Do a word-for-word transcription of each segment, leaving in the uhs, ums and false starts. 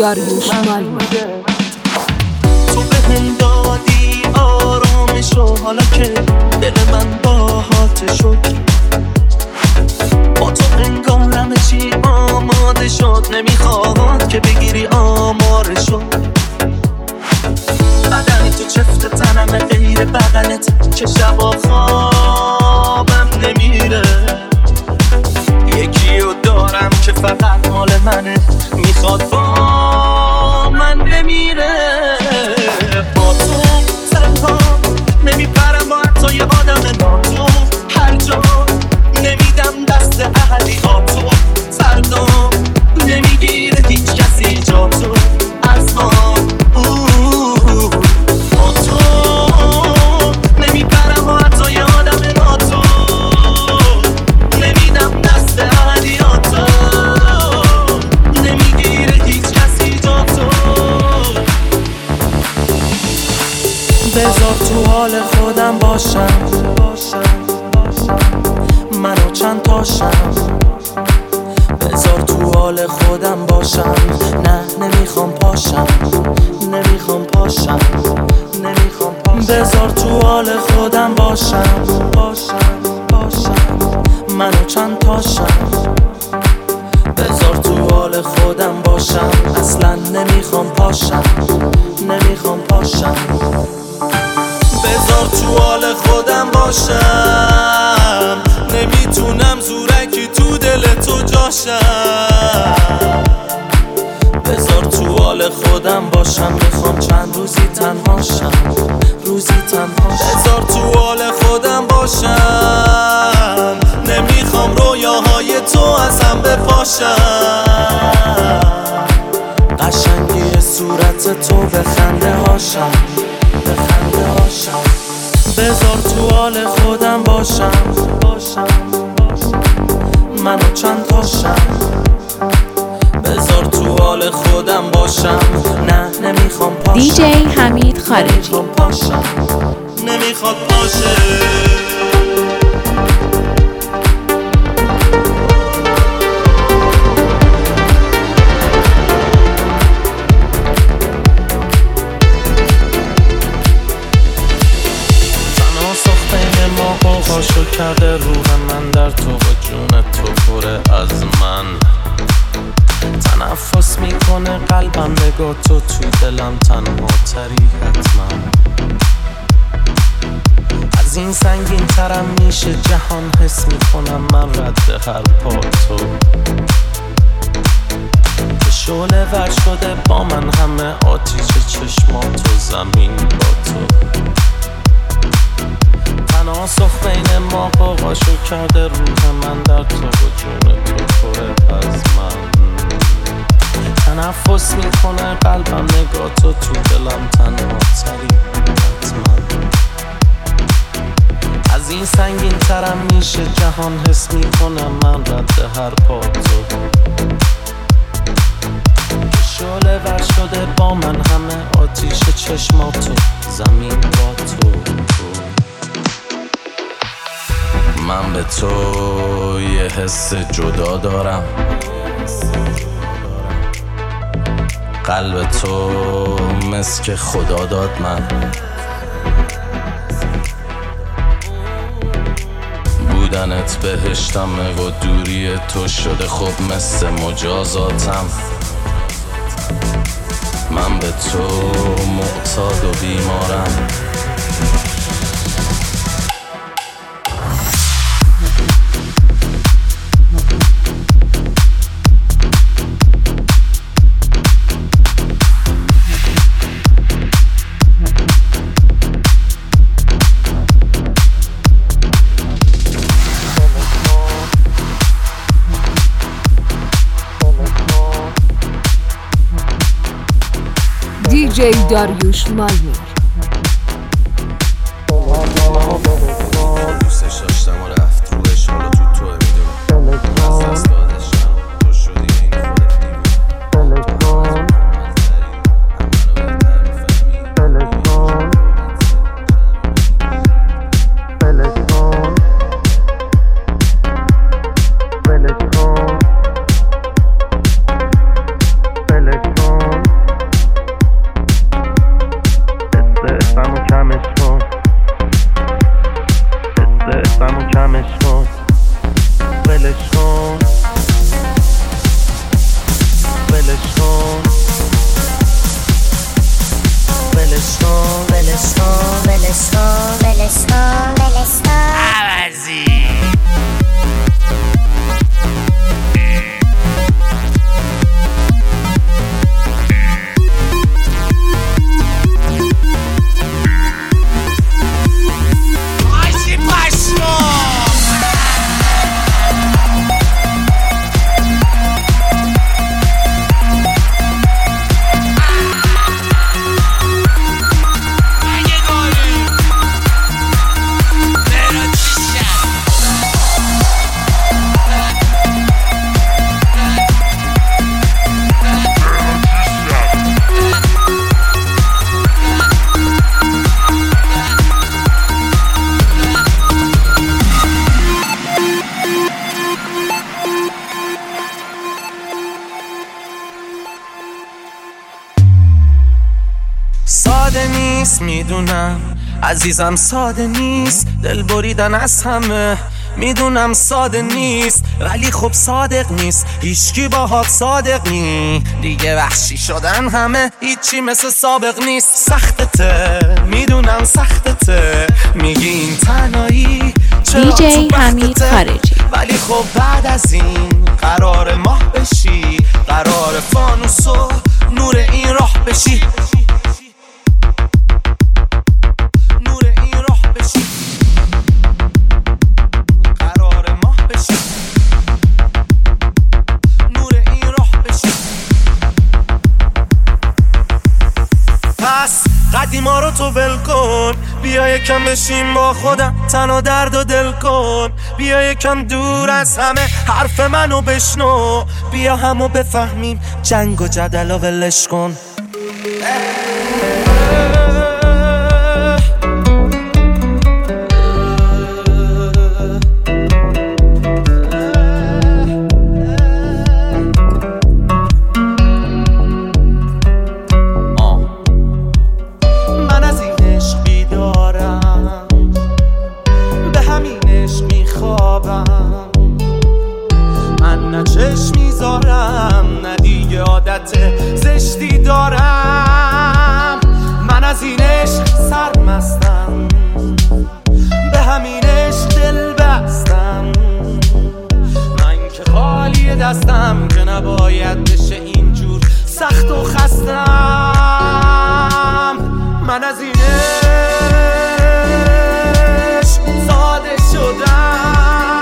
داریوش مالمی. تو به هم دادی آرامشو، حالا که دل من باهات شد، با تو انگار همه چی آماده شد، نمیخواد که بگیری آمارشو. بدن تو چفت تنم غیر بغلت، که شبا خوابم نمیره. یکی رو دارم که فقط مال منه، میخواد با من نمیره. با تو تنها نمیپرم، با حتی یه آدم ناتو، هر جا نمیدم دست اهلی آتو، سردا نمیگیره هیچ کسی جا تو از ما. با تو نمیپرم، با حتی یه آدم ناتو، نمیدم دست اهلی آتو، نمیگیره هیچ کسی جا تو. بذار تو حال خودم باشم، منو چند تاشم. بذار تو حال خودم باشم، نه نمیخوام پاشم، نمیخوام پاشم، نمیخوام پاشم. بذار تو حال خودم باشم، باشم، باشم، منو چند تاشم. بذار تو حال خودم باشم، اصلا نمیخوام پاشم، نمیخوام پاشم. بذار تو حال خودم باشم، نمیتونم زورکی تو دل تو جاشم. بذار تو حال خودم باشم، میخوام چند روزی تنهاشم، روزی تنهاشم. بذار تو حال خودم باشم، نمیخوام رویاهای تو ازم بپاشم. قشنگی صورت تو به خنده هاشم، به خنده هاشم. بذار تو حال خودم باشم، باشم، منو چند تاشم. بذار تو حال خودم باشم، نه نمیخوام پاشم. دی جی حمید خارجی. نمیخوام پاشم، نمیخواد باشه. پاشو کرده روح من در تو و جون تو پره از من. تنفس میکنه قلبم، نگاه تو تو دلم تنها تری حتما. از این سنگین ترم میشه جهان، حس میکنم من رد هر پا تو. که شعله ور شده با من همه آتیش چشمات و زمین با تو. تناسخ بین ما قاقاشو کرده روح من در تو و جون تو پره از من. تنفس میکنه قلبم، نگاه تو تو دلم تنها تری حتما. از این سنگین ترم میشه جهان، حس میکنم من رد هر پا تو. شعله ور شده با من همه آتیش چشماتو، زمین با تو. من به تو یه حس جدا دارم، قلب تو مسک خدا داد من. بودنت بهشتمه و دوری تو شده خب مثل مجازاتم. من به تو معتاد و بیمارم. دی جی داریوش مالمی. دوستش داشتم و رفت روش، حالا تو تو میدونم از دست دادشم. تو شدی این خودت نیمه، تو همه از منو بهتر میفهمی. ساده نیست، میدونم عزیزم ساده نیست، دل بریدن از همه میدونم ساده نیست، ولی خب صادق نیست، هیچکی باهات صادق نی، دیگه وحشی شدن همه هیچی مثل سابق نیست. سختته میدونم سختته، میگی این تنهایی چرا دیجی حمید خارجی، ولی خب بعد از این قرار ماه بشی، قرار فانوس و نور این راه بشی، نور این راه بشی، قرار ماه بشی، نور این راه بشی. پس قدیما رو تو ول کن، بیا یکم بشیم با خودم، تن و درد و دل کن، بیا یکم دور از همه حرف منو بشنو، بیا همو بفهمیم جنگ و جدل و ولش کن. نه چشم میذارم نه دیگه عادت زشتی دارم، من از این عشق سرمستم، به همین عشق دل بستم، من که خالی دستم که نباید بشه اینجور سخت و خستم، من از این عشق ساده شدم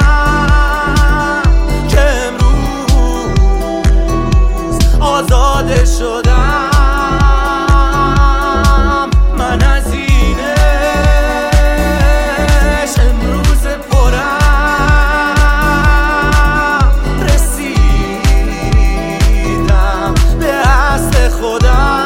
آزاده شدم، من از این عشق امروز پرم رسیدم به اصل خودم.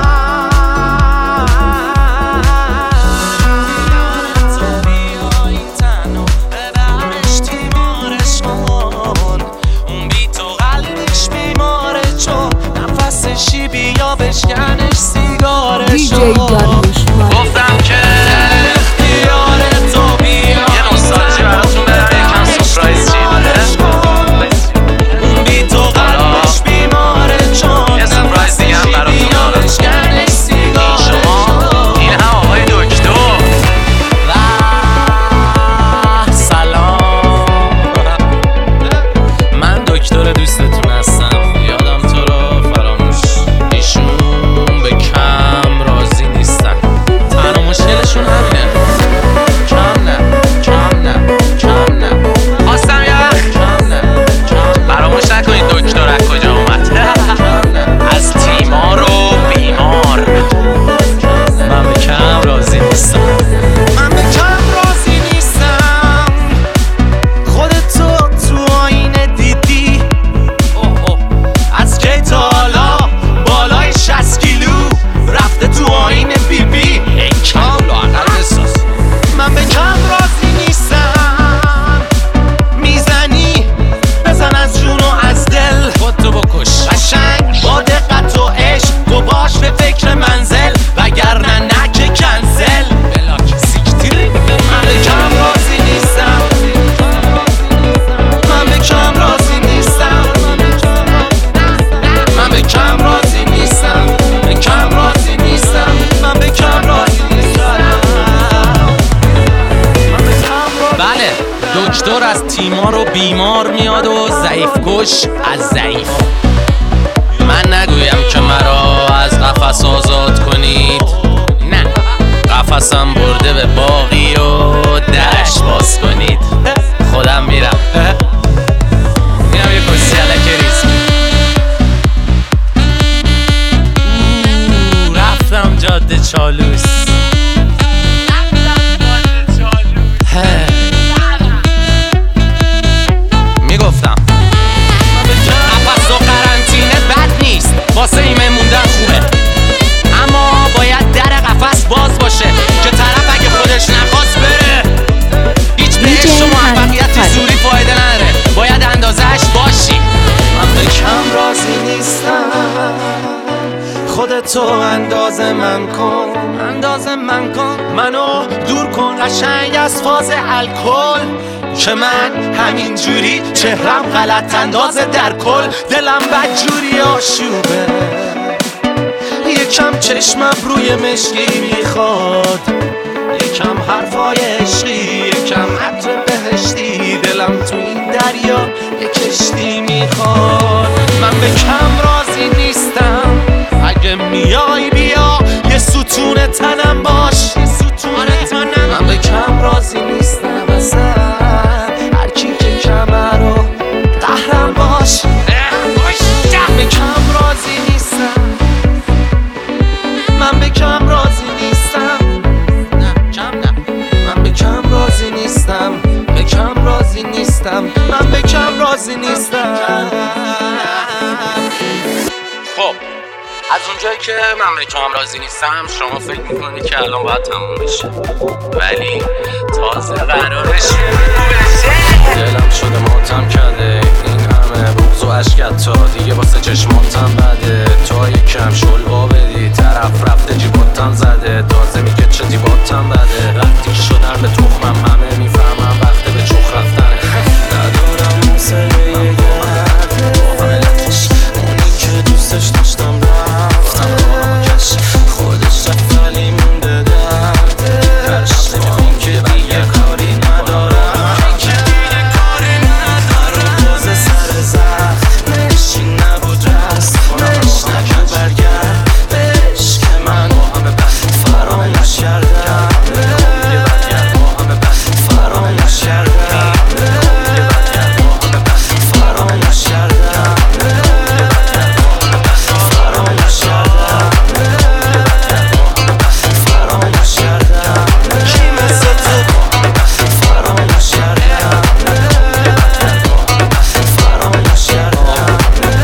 تو بیا این تنو ببرش تیمارش کن، اون بی تو قلبش بیماره چون نفسشی، بیا بشکنش سیگارشو. دیجی داریوش مالمی گفتم که اختیار تو، بیا یه نوستالژی براتون برم یکم سپرایز چیه اون بی تو قلبش بیماره چون یه سپرایز دیگه هم براتون دارم، بشکنش سیگارشو. این هم آقای دکتر و سلام، من دکتر دوستتون هستم، دکتر از تیما رو بیمار میاد و ضعیف کش از ضعیف. من نگویم که مرا از قفس آزاد کنید، نه، قفسم برده به باقی و درش باز کنید. خودم میرم میرم یه کسی علکه ریز رفتم جاده چالوس. میگفتم قفس و قرنطینه بد نیست، واسه ایمه موندن خوبه، اما باید در قفس باز باشه که طرف اگه خودش نخواست بره. هیچ بهش و موفقیتی زوری فایده نداره، باید اندازهش باشی. من به کم راضی نیستم، خودتو اندازه من کن، اندازه من کن، منو دور کن قشنگ از فاز الکل، که من همین جوری چهرم غلط اندازه در کل، دلم بدجوری آشوبه، یکم چشمم روی مشکی میخواد، یکم حرفای عشقی، یکم عطر بهشتی، دلم تو این دریا یک کشتی میخواد. من به کم راضی نیستم، اگه میای بیا یه ستون تنم باش، یه ستون تنم. من به کم راضی نیستم اصلا، هر کی که کمه رو قهرم باش. به کم راضی نیستم، من به کم راضی نیستم، نه کم نه، من به کم راضی نیستم، به کم راضی نیستم، من به کم راضی نیستم. خب از اونجایی که من به کم راضی نیستم شما فکر میکنید که الان باید تموم بشه، ولی تازه قراره شروع بشه. دلم شده ماتم کرده این همه بغض و عشقت، تا دیگه واسه چشماتم بده، تا یکم شلوا بدی طرف رفته جیباتم زده، تازه میگه چه دیباتم بده، وقتی که شدن به تخمم همه میفهمم وقت به چخ رفتنه. ندارم موسیقی گرده اونی که دوستش داشتم رفتم کش خودش رفت ولی مونده درده، تشت این که دیگه کاری ندارم، که دیگه کاری ندارم، باز سر زخمش این نبود رسمش، نکن برگرد بهش که من با همه بد فراموش کردم، یه بدگرد با همه بد فراموش کردم، یه بدگرد با همه بد فراموش کردم، فراموش کردم، فراموش کردم، کی مثل تو فراموش کردم، فراموش کردم.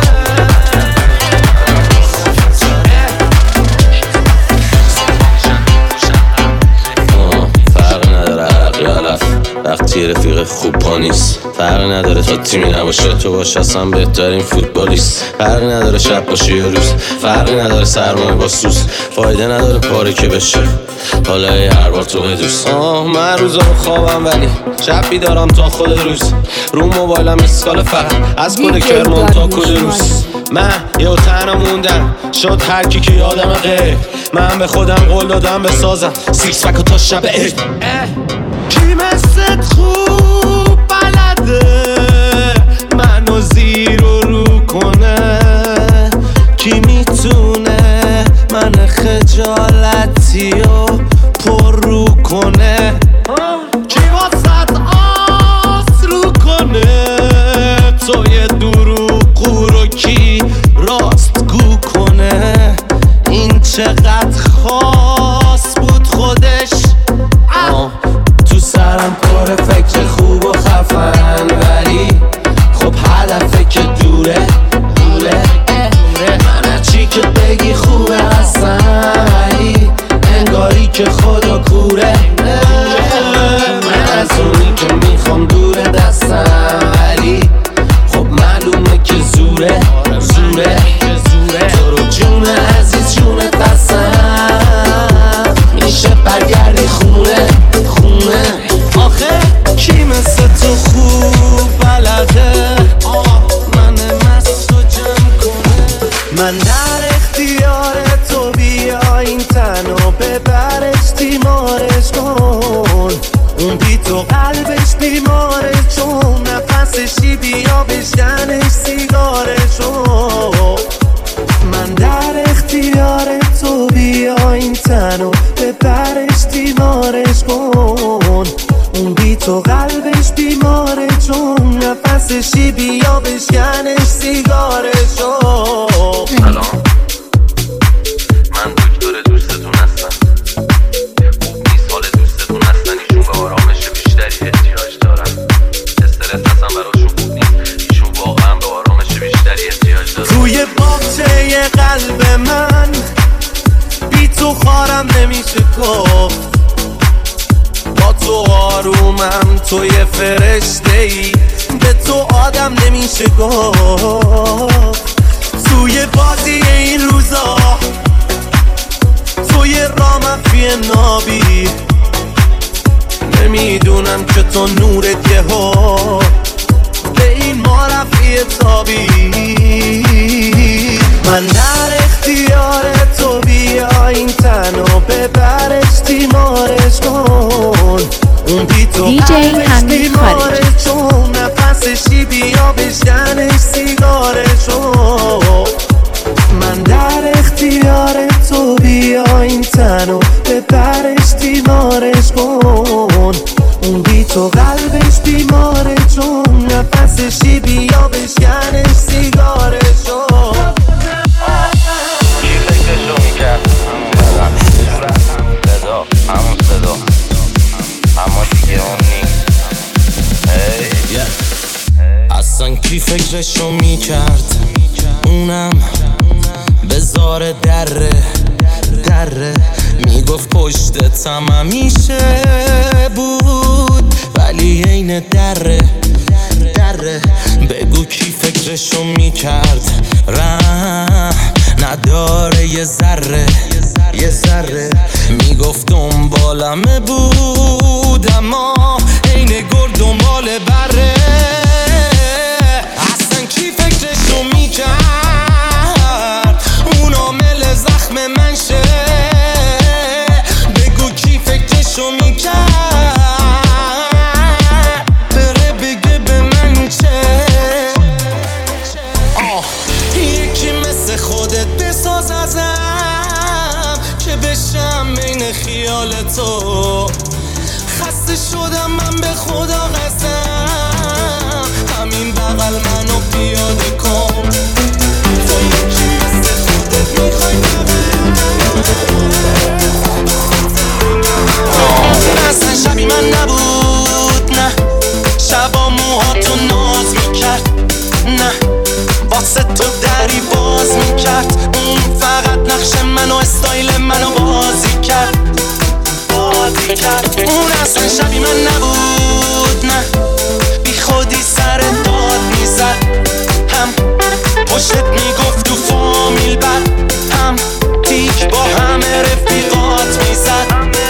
فرق نداره حق یا علف، وقتی رفیق خوب پا نیست، فرق نداره تا تیمی نباشه تو باش اصلا بهترین فوتبالیست، فرق نداره شب باشه یا روز، فرق نداره سرمایه با سوز، فایده نداره پاره که بشه حالا هر بار تو بدوست. آه من روزا خوابم ولی شب بیدارم تا خود روز، رو موبایلم اسکال فقط از کل کرمان تا کل روز، من یه تنها موندم شد هر کی که یادم غیر، من به خودم قول دادم بسازم سیکس پک و تا شب عید. کی مثل خوب بلده منو زیر و رو کنه، کی میتونه من خجالتی و پر رو کنه، کی واسط آس رو کنه، تو یه دروغ رو کی راست گو کنه، این چقدر خاص بود خودش. آه. تو سرم پر فکر خوب و خفن، ولی خب هدفه که دوره دوره من هرچی که بگی خوبه هستم، ولی انگاری که خدا کوره، من از اونی که میخوام دوره دستم، ولی خب معلومه که زوره زوره تو رو جون عزیز جون دستم، میشه برگردی خونه خونه. آخه کی مثل تو خوب بلده من مست و جمع کنه، من در اختیار تو بیا این تنو ببرش بیمارش کن، اون بی تو قلبش بیماره چون نفسشی بیا بشکنش سیگارشو، من در اختیار تو بیا این تنو ببرش بیمارش کن، اون بی تو قلبش بیماره چون نفسشی بیا بشکنش سیگارشو. سلام من دکتر دوستتون هستم، خوب نیست حال دوستتون هستن، ایشون به آرامش بیشتری احتیاج دارن، استرس هستن براشون خوب نیست، ایشون واقعا به آرامش بیشتری احتیاج دارن. توی باغچه قلب من بی تو خارم نمیشه گفت، با تو آرومم توی فرشته ای، به تو آدم نمیشه گفت، توی بازی این روزا رفی نابی، نمیدونم که تو نورت یه ها به این ما رفی تابی. من در اختیار تو، بیا این تنو ببرش تیمارش کن، اون بی تو قلبش بیماره چون نفسشی، بیا بشکنش سیگارشو. من در اختیار تو، بیا این تنو ببرش تیمارش کن، اون بی تو قلبش بیماره چون نفسشی، بیا بشکنش سیگارشو. کی فکرشو میکرد همون صدا همون صدا اما دیگه اون نیست. اصلا کی فکرشو میکرد اونم بذاره دره دره، میگفت پشتتم همیشه بود ولی عین دره دره. بگو کی فکرشو میکرد رحم نداره یه ذره یه ذره، میگفت دنبالمه بود اما عین گرد دنبال بره. اصلا کی فکرشو میکرد اون عامل زخم من شه، بگو کی فکرشو میکرد بره بگه به من چه. آه یکی مثل خودت بساز ازم که بشم بین خیال تو، خسته شدم من به خدا قسم، همین بغل منو پیاده کن. تو یکی مثل خودت میخوای اون اصلا شبی من نبود، نه شبا موهاتو ناز میکرد، نه واسه تو دری باز میکرد، اون فقط نقش منو استایل منو بازی کرد بازی کرد. اون اصلا شبی من نبود، نه بی خودی سر داد میزد، هم پشت میگفت تو فامیل بد، هم تیک با همه رفیقات میزد.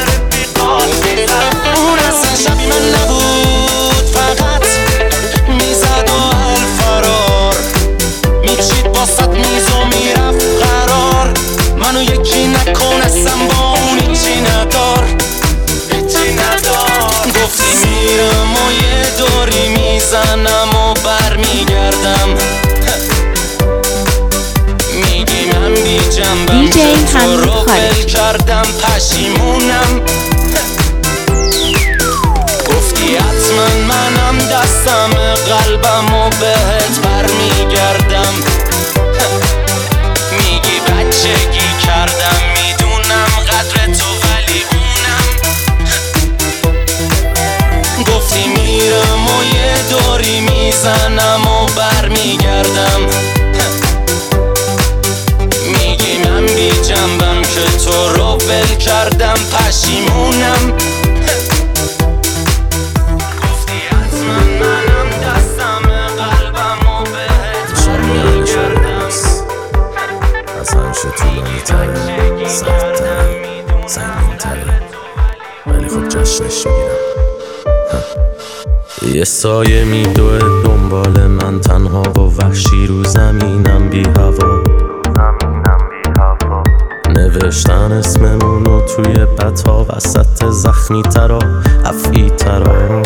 اون اصلا شبی من نبود، فقط میزد و الفرار میچید باست میزو میرفت قرار، منو یکی نکن اصلا با اون هیچی ندار هیچی ندار. گفتی میرم و یه دوری میزنم و بر میگردم، میگی من بی جنبم که تو رو بل کردم پشیمونم. گفتی حتما منم دستم قلبم و بهت بر میگردم، میگی بچگی کردم میدونم قدر تو ولی اونم. گفتی میرم و یه دوری میزنم و بر میگردم، میگی من بی جنبم که تو رو ول کردم پشیمونم. گفتی حتما منم دستم قلبم و بهت بر میگردم، اصلا شد طولانی تره سخت‌تره سنگین تره ولی خود جشنش میگیرم. یه سایه میدوه دنبال من تنها و وحشی رو زمینم بی هوا، نوشتن اسممونو توی بطا وسط زخمی ترا افعی ترا،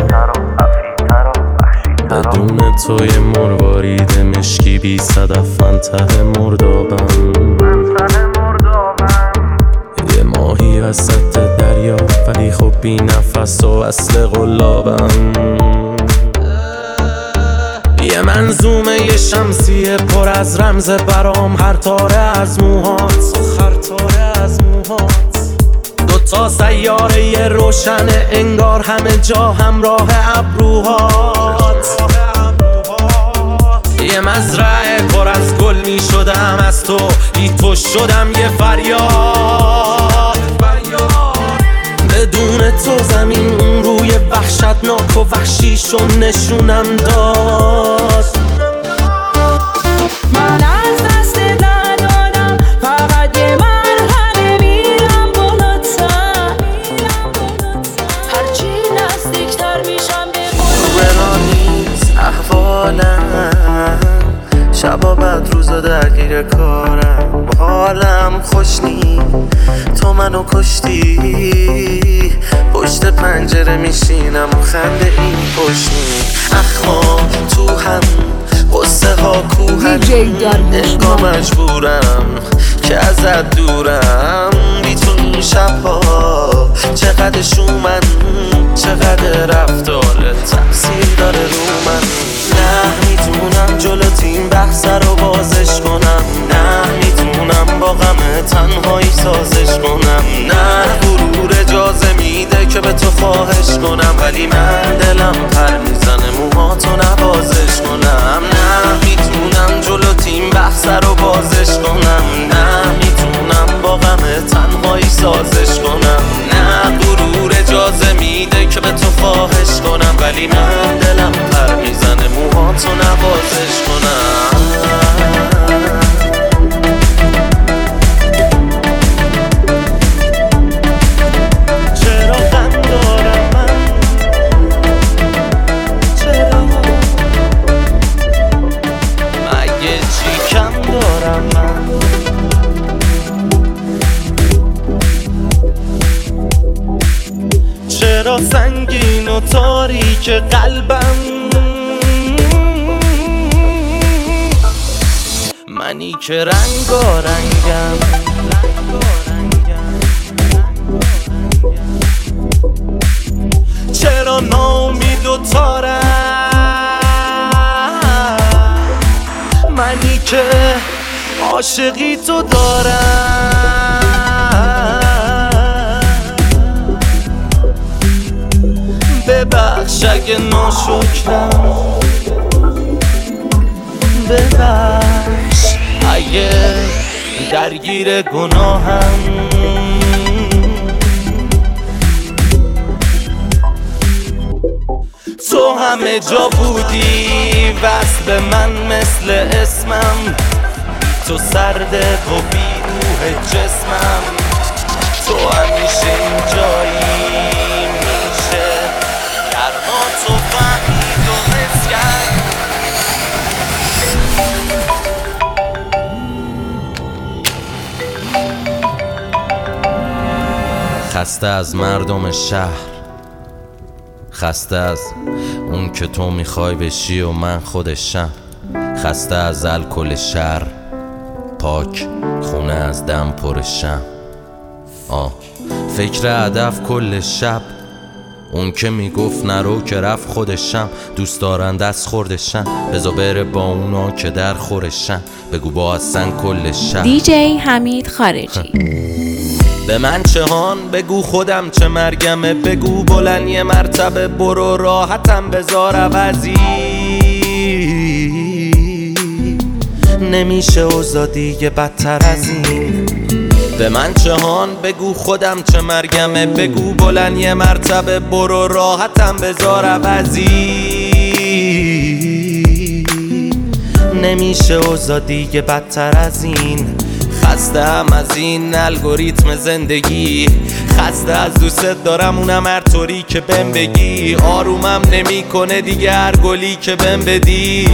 بدون توی مروارید مشکی بی صدف من ته مردابم، یه ماهی وسط دریا ولی خب بی نفس و اصل قلابم، یه منظومه یه شمسیه پر از رمز برام، هر تاره از موهات هر تاره از موهات، دوتا سیاره یه روشنه انگار همه جا همراه ابروهات، یه مزرعه پر از گل می شدم از تو، بی تو شدم یه فریاد بدون تو زمین اون روی وحشتناک و وحشیشو نشونم داد. من از دست ندادم، فقط یه مرهمه میرم بالاتر، منو کشتی، پشت پنجره میشینم و خنده این پشتی. اخما تو هم قصه ها کوهن، انگار مجبورم که ازت دورم. بی تو این شبها چقدر شومن، چقدر رفتار تأثیر داره رو من. نه میتونم جلو تیم بحث رو بازش کنم، نه میتونم با غم تنهایی سازش کنم. نه غرور اجازه میده که به تو خواهش کنم، ولی من دلم پر میزنه موهاتو نوازش کنم. نه میتونم جلو تیم بحث رو بازش کنم، نه میتونم با غم تنهایی سازش کنم. نه غرور اجازه میده که به تو خواهش کنم، ولی من دلم پر میزنه موهاتو نوازش کنم. چرا غم دارم من، چرا مگه چی کم دارم من؟ چرا سنگین و تاریک قلبم، منی که رنگارنگم. چرا ناامید و تارم، منی که عاشقی تو دارم. ببخش اگه ناشکرم، ببخش اگه درگیر گناهم. تو همه جا بودی وصل به من مثل اسمم، تو سرده و بی روح جسمم. تو همیشه اینجایی، میشه گرما تو فهمید و حس کرد. خسته از مردم شهر، خسته از اون که تو میخوای بشی و من خودشم. خسته از الکل شهر، پاک خونه از دم پرشم. آه فکر هدف کل شب، اون که میگفت نرو که رفت خودشم. دوست دارن دست خوردشن، بزا بره با اونا که در خورشن. بگو با اصلا کل شب. دیجی حمید خارجی. به من چه هان بگو خودم چه مرگمه، بگو بلند یه مرتبه برو راحتم بذار عوضی. نمیشه اوضاع دیگه بدتر از این. به من چه هان بگو خودم چه مرگمه، بگو بلند یه مرتبه برو راحتم بذار عوضی. نمیشه اوضاع دیگه بدتر از این. خستم از این الگوریتم زندگی، خسته از دوست دارم اونم هر طوری که بهم بگی. آرومم نمی کنه دیگه هر گلی که بهم بدی.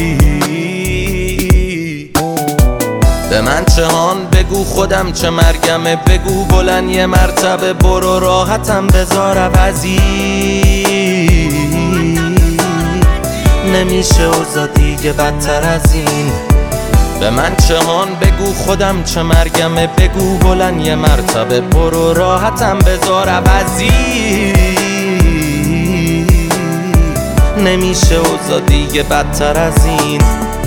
به من چه هان بگو خودم چه مرگمه، بگو بلند یه مرتبه برو راحتم بذار عوضی. نمیشه اوضاع دیگه بدتر از این. به من چه هان بگو خودم چه مرگمه، بگو بلند یه مرتبه برو راحتم بذار عوضی. نمیشه اوضاع دیگه بدتر از این.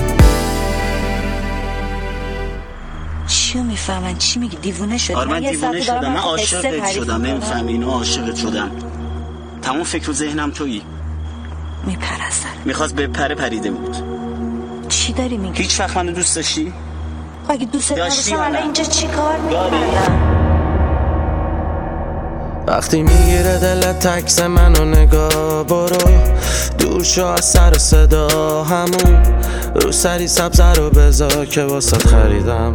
چیو میفهمن چی میگی؟ دیوونه شدی؟ آره من دیوونه شدم، من عاشقت شدم. نمیفهمی اینو؟ عاشقت شدم. تمام فکر و ذهنم تویی. میپرستن. میخواست به پره پریده بود. چی داری میگی؟ هیچ وقت منو دوست داشتی؟ اگه دوست داشتم الان اینجا چی کار میکردم؟ وقتی میگیره دلت عکس منو نگاه، برو دور شو از سر و صدا. همون رو سری سبز رو بذار که واسات خریدم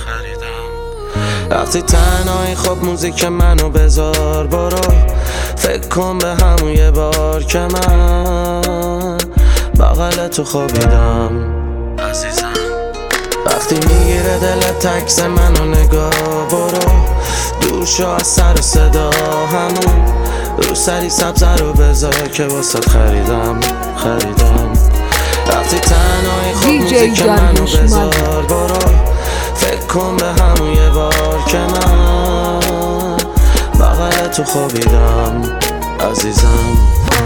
وقتی تنهایی خب موزیک منو بذار. برو فکر کن به همون یه بار که من بغل تو خوابیدم عزیزم. وقتی میگیره دلت تکس منو نگاه برو دور شو از سر و صدا همون رو سری سبزه رو بذار که واسه خریدم خریدم وقتی تنهایی خود موزیک منو بذار برو فکر کن به همون یه بار که من بغل تو خوابیدم عزیزم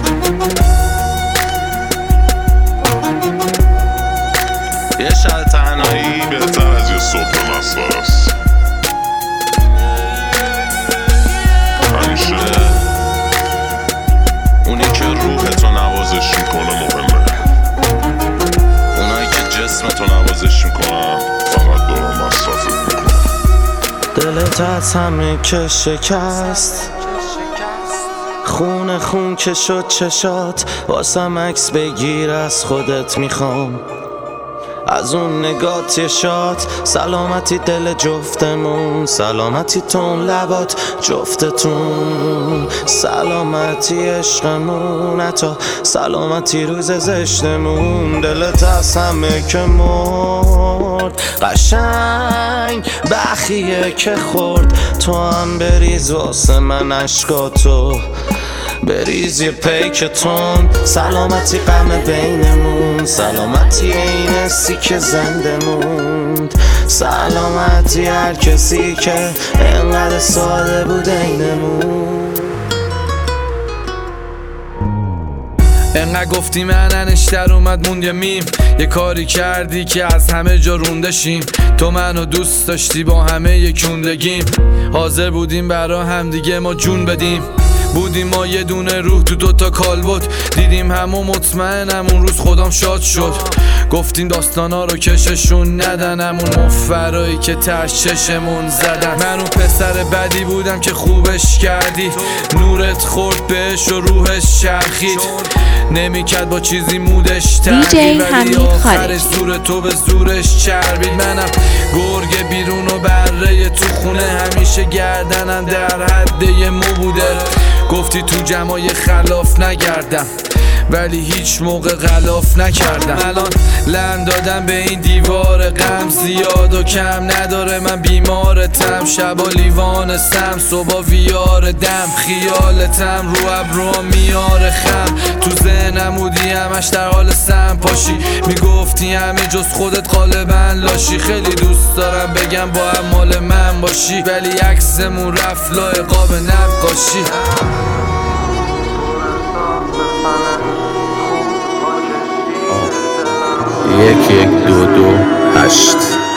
یه شب تنهایی بهتر از یه صبح مسخره است. همیشه اونی که روحتو نوازش میکنه مهمه، اونایی که جسمتو نوازش میکنن فقط دارن مصرفت میکنن. دلت از همه که شکست خون خون که شد چشات واسم عکس بگیر از خودت میخوام از اون نگات یه شاد سلامتی دل جفتمون سلامتی تون لبات جفتتون سلامتی عشقمون حتی سلامتی روز زشتمون دلت از همه که مرد قشنگ بخیه که خورد تو هم بریز واسه من عشقاتو بریز یه پیکتون سلامتی غم بینمون سلامتی این حسی که زنده موند سلامتی هر کسی که انقدر ساده بود اینمون انقدر گفتی من انشتر اومد موند یه میم یه کاری کردی که از همه جا رونده شیم تو منو دوست داشتی با همه یکوندگیم حاضر بودیم برا هم دیگه ما جون بدیم بودیم ما یه دونه روح تو دوتا کالبد دیدیم همو مطمئنم اون روز خودم شاد شد گفتیم داستانا رو کششون ندن همون مفرایی که ترش چشمون زدن من اون پسر بدی بودم که خوبش کردی نورت خورد بهش و روحش چرخید نمیکرد با چیزی مودش تغییر ولی آخرش زور تو به زورش چربید منم گرگ بیرون و بره تو خونه همیشه گردنم در حد یه مو بوده گفتی تو جمعای خلاف نگردم ولی هیچ موقع غلاف نکردم الان لم دادم به این دیوار غم زیاد و کم نداره من بیمارتم شبا لیوانستم صبح ویار دم خیالتم رو ابروام میاره خم تو ذهنم بودی همش در حال سم پاشی میگفتی همه جز خودت غالبا لاشی خیلی دوست دارم بگم با هم مال من باشی ولی عکسمون رفت لای قاب نقاشی یک یک دو دو هشت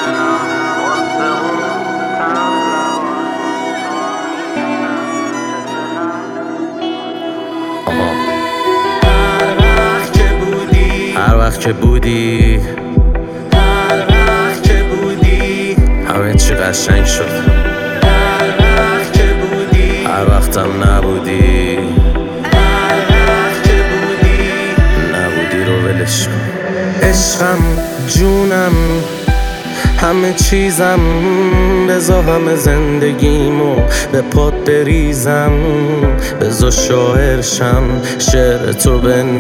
هر وقت که بودی هر وقت که بودی همه چی قشنگ شد هر وقت که بودی هر وقتم نبودی هر وقت که بودی نبودی رو ولش کن عشقم جونم همه چیزم بذار همه زندگیمو به پات بریزم بذار شاعرشم شعر تو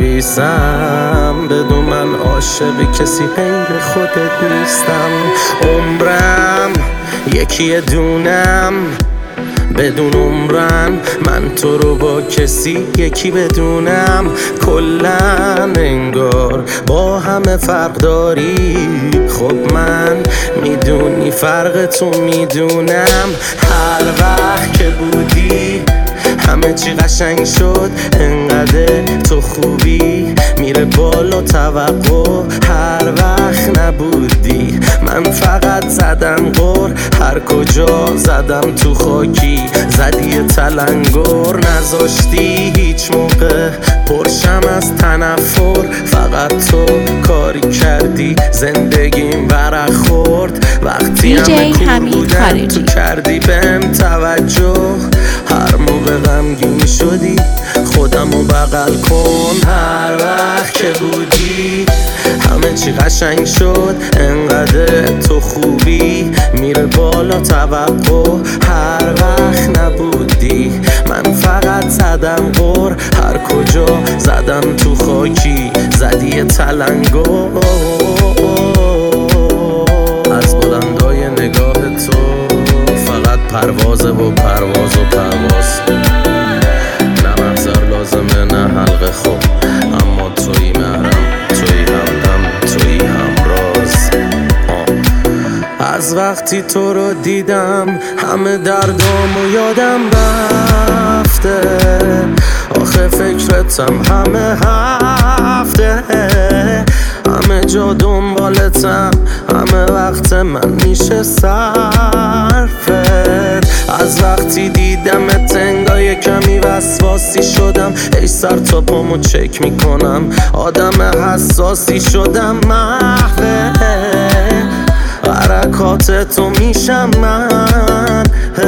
بنویسم بدون من عاشق کسی غیر خودت نیستم عمرم یکی دونم بدون عمرن من تو رو با کسی یکی بدونم کلن انگار با همه فرق داری خب من میدونی فرق تو میدونم هر وقت که بودی همه چی قشنگ شد انقدر تو خوبی میره بالا توقع هر وقت نبودی من فقط زدم غر هر کجا زدم تو خاکی زدی تلنگر نذاشتی هیچ موقع پرشم از تنفر فقط تو کاری کردی زندگیم ورق خورد وقتی همه کور بودم تو کردی بهم توجه هر موقع غمگین شدی خودمو بغل کن هر وقت که بودی همه چی قشنگ شد انقدر تو خوبی میره بالا توقع هر وقت نبودی من فقط زدم غر هر کجا زدم تو خاکی زدی تلنگر پروازه و پرواز و پرواز. نه محضر لازمه نه حلقه خوب، اما توی محرم، توی همدم، توی همراز. از وقتی تو رو دیدم همه دردامو یادم رفته، آخه فکرتم همه هفته، همه جا دنبالتم، همه وقت من میشه صرفت. از وقتی دیدمت انگار کمی وسواسی شدم، ای سر تا پامو چک میکنم، آدم حساسی شدم، محوه حرکات تو میشم من.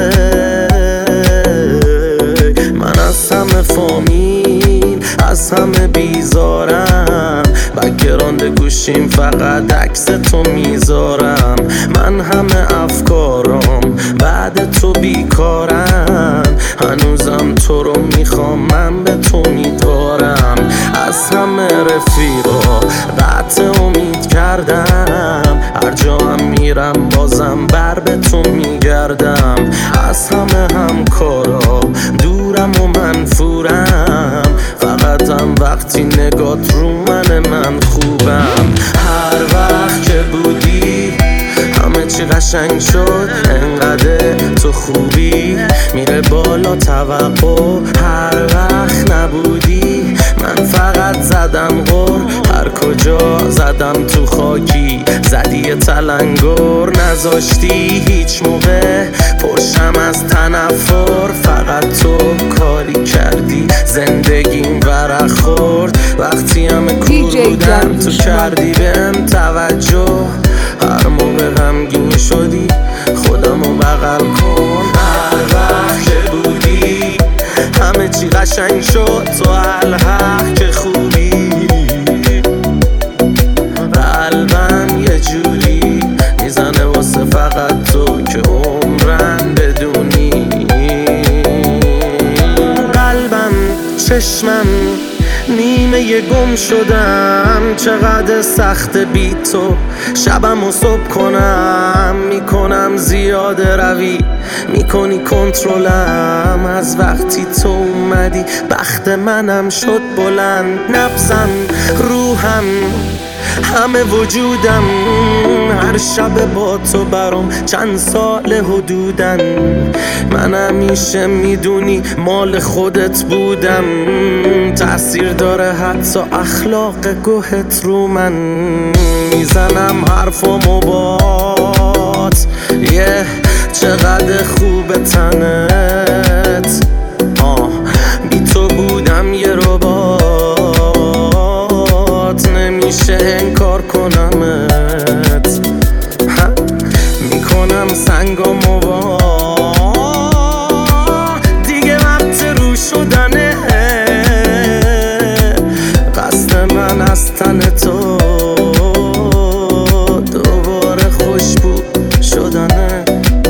من از همه فامیل، از همه بیزارم، بکرانده گوشیم فقط عکس تو میذارم. من همه افکارم بعد تو بیکارم، هنوزم تو رو میخوام، من به تو میدارم. از همه رفیقا قطع امید کردم، هر جا هم میرم بازم بر به تو میگردم. از همه همکارا دورم و منفورم، فقط هم وقتی نگات رو من من خوبم. هر وقت که بودی همه چی قشنگ شد، انقدر تو خوبی میره بالا توقع. هر وقت نبودی من فقط زدم غر، هر کجا زدم تو خاکی زدی تلنگر. نذاشتی هیچ موقع پرشم از تنفر، فقط تو کاری کردی زندگیم ورق خورد. وقتی همه کور بودم تو کردی بهم توجه، هر موقع غمگین شدی خودمو بغل کن. هر وقت که بودی همه چی قشنگ شد، تو الحق که خوبی، قلبم یه جوری میزنه واسه فقط تو که عمرن بدونی. قلبم، چشمم، نیمه یه گم شدم، چقدر سخت بی تو شبم و صبح کنم. میکنم زیاده روی، میکنی کنترلم. از وقتی تو اومدی بخت منم شد بلند، نبضم، روحم، همه وجودم، هر شب با تو برام چند سال حدودن. من همیشه میدونی مال خودت بودم، تأثیر داره حتی اخلاق گوهت رو من. میزنم حرفامو بات، یه چقدر خوب تنت، آه بی تو بودم یه ربات، نمیشه انکار کنمت، میکنم سنگامو با دیگه وقت رو شدنه. قصد من از تن تو دوباره خوشبو شدنه.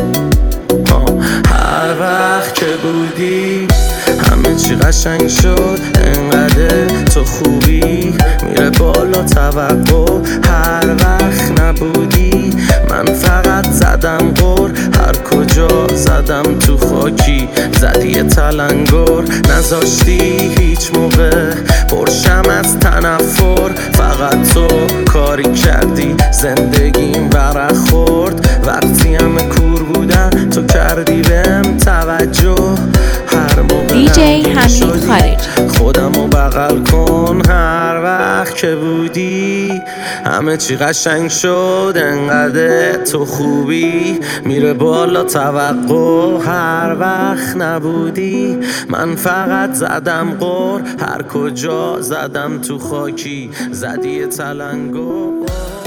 هر وقت که بودی همه چی قشنگ شد، انقدر تو خوبی میره بالا توقع. هر وقت نبودی من فقط زدم غر، هر کجا زدم تو خاکی زدی تلنگر. نذاشتی هیچ موقع پرشم از تنفر، فقط تو کاری کردی زندگیم ورق خورد. وقتی همه کور بودن تو کردی بهم توجه، هر موقع دی جی حمید خارجی خودمو بغل کن. هر وقت که بودی همه چی قشنگ شد، انقدر تو خوبی میره بالا توقع. هر وقت نبودی من فقط زدم غر، هر کجا زدم تو خاکی زدی تلنگر.